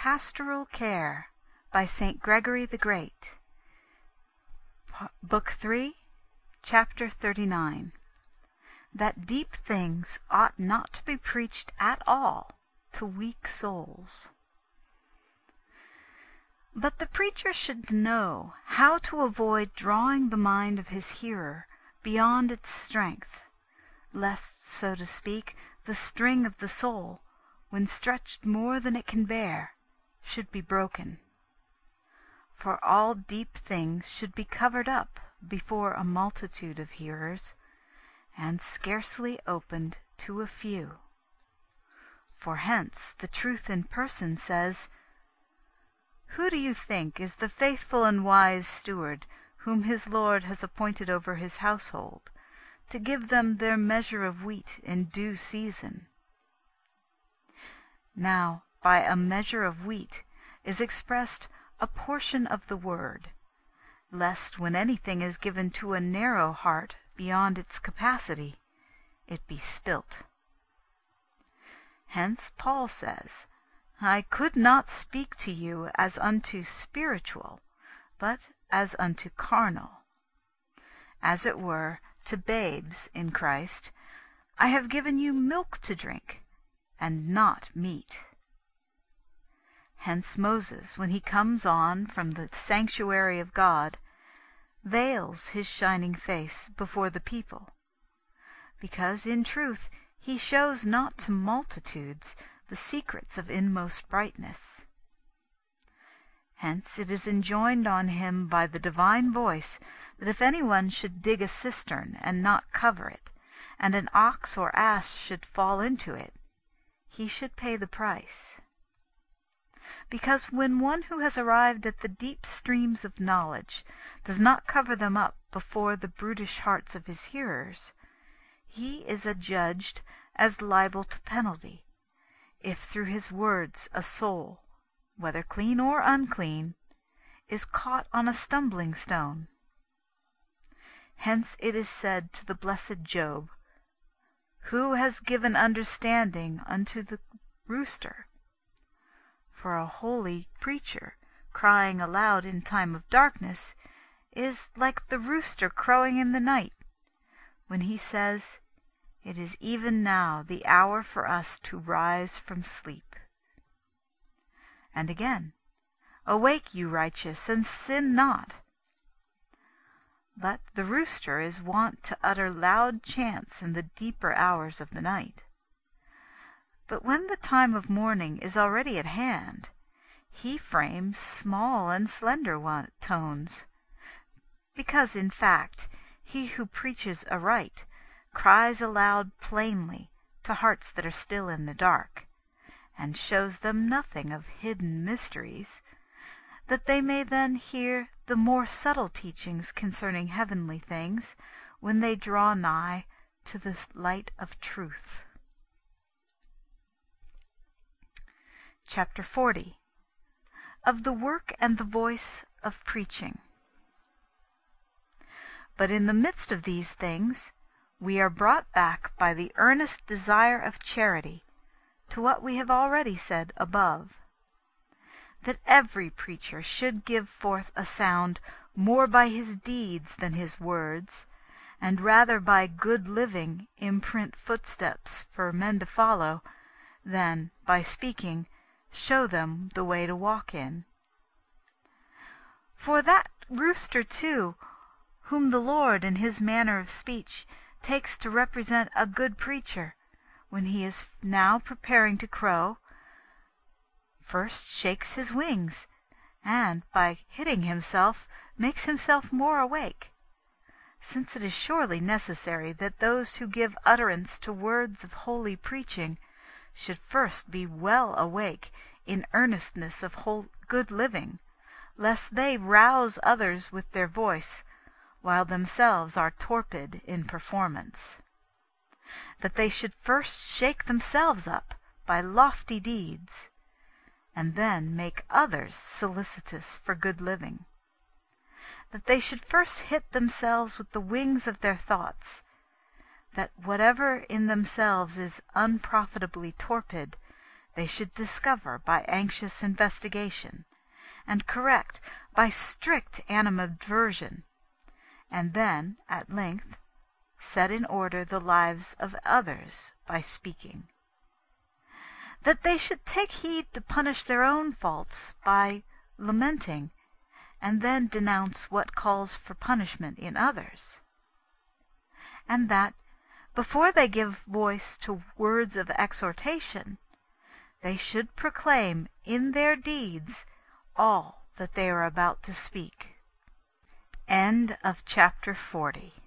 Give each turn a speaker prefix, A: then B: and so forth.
A: Pastoral Care by St. Gregory the Great. Book 3, Chapter 39. That deep things ought not to be preached at all to weak souls. But the preacher should know how to avoid drawing the mind of his hearer beyond its strength, lest, so to speak, the string of the soul, when stretched more than it can bear, should be broken. For all deep things should be covered up before a multitude of hearers, and scarcely opened to a few. For hence the truth in person says, "Who do you think is the faithful and wise steward whom his Lord has appointed over his household, to give them their measure of wheat in due season?" Now, by a measure of wheat is expressed a portion of the word, lest when anything is given to a narrow heart beyond its capacity, it be spilt. Hence Paul says, "I could not speak to you as unto spiritual, but as unto carnal. As it were, to babes in Christ, I have given you milk to drink, and not meat." Hence Moses, when he comes on from the sanctuary of God, veils his shining face before the people, because in truth he shows not to multitudes the secrets of inmost brightness. Hence it is enjoined on him by the divine voice that if anyone should dig a cistern and not cover it, and an ox or ass should fall into it, he should pay the price. Because when one who has arrived at the deep streams of knowledge does not cover them up before the brutish hearts of his hearers, he is adjudged as liable to penalty, if through his words a soul, whether clean or unclean, is caught on a stumbling stone. Hence it is said to the blessed Job, "Who has given understanding unto the rooster?" For a holy preacher crying aloud in time of darkness is like the rooster crowing in the night, when he says, "It is even now the hour for us to rise from sleep." And again, "Awake, you righteous, and sin not." But the rooster is wont to utter loud chants in the deeper hours of the night. But when the time of morning is already at hand, he frames small and slender tones, because in fact he who preaches aright cries aloud plainly to hearts that are still in the dark, and shows them nothing of hidden mysteries, that they may then hear the more subtle teachings concerning heavenly things when they draw nigh to the light of truth. Chapter 40. Of the work and the voice of preaching. But in the midst of these things we are brought back by the earnest desire of charity to what we have already said above, that every preacher should give forth a sound more by his deeds than his words, and rather by good living imprint footsteps for men to follow, than, by speaking, show them the way to walk in. For that rooster, too, whom the Lord in his manner of speech takes to represent a good preacher, when he is now preparing to crow, first shakes his wings, and by hitting himself makes himself more awake, since it is surely necessary that those who give utterance to words of holy preaching should first be well awake in earnestness of good living, lest they rouse others with their voice, while themselves are torpid in performance. That they should first shake themselves up by lofty deeds, and then make others solicitous for good living. That they should first hit themselves with the wings of their thoughts, that whatever in themselves is unprofitably torpid they should discover by anxious investigation, and correct by strict animadversion, and then, at length, set in order the lives of others by speaking. That they should take heed to punish their own faults by lamenting, and then denounce what calls for punishment in others. And that, before they give voice to words of exhortation, they should proclaim in their deeds all that they are about to speak. End of chapter 40.